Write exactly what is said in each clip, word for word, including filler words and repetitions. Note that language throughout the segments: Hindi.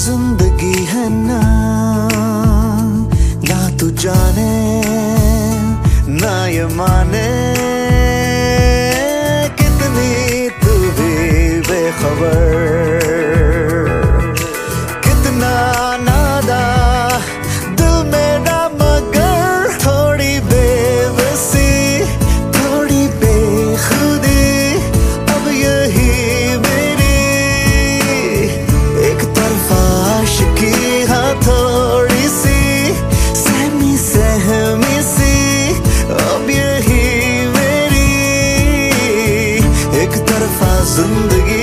जिंदगी है ना, ना तू जाने ना ये माने, कितनी तू भी बेखबर, कितना नादा दिल मेरा मगर, थोड़ी बेबसी थोड़ी बेखुदी, अब यही मेरी एक तरफा आशिकी, हाँ थोड़ी सी सहमी सहमी सी, अब यही मेरी एक तरफा जिंदगी।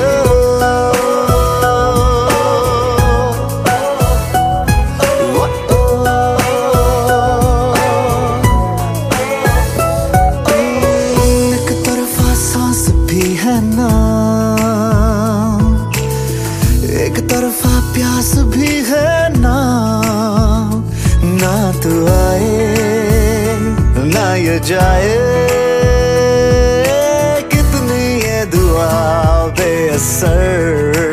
एक तरफा सांस भी है ना, एक तरफा प्यास भी है ना, ना तू आए ना ये जाए, कितनी ये दुआ बेअसर,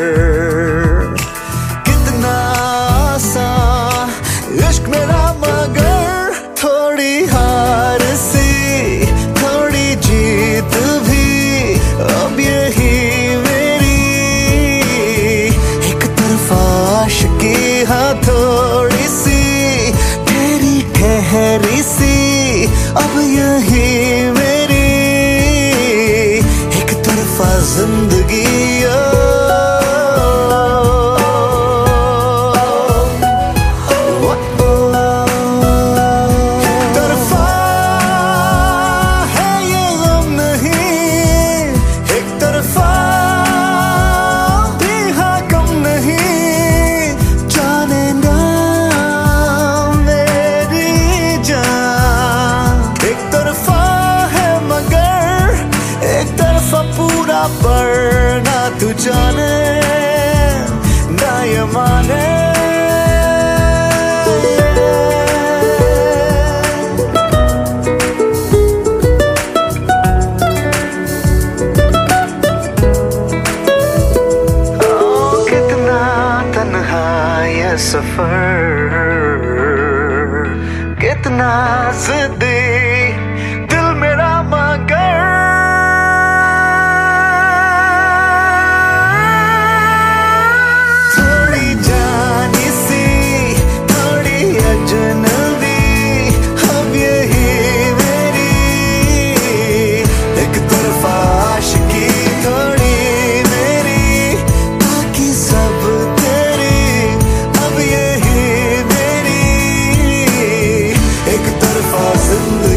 कितना आसान इश्क मेरा मगर, थोड़ी हार सी थोड़ी जीत भी, अब यही मेरी एक तरफा आशिकी, हाँ थोड़ी सी ठहरी ठहरी सी, अब यही मेरी एक तरफा जिंदगी। पूरा पर ना तू जाने ना ये माने, ओ कितना तन्हा ये सफर, कितना जिद्दी दिल मेरा मगर, जिंदगी।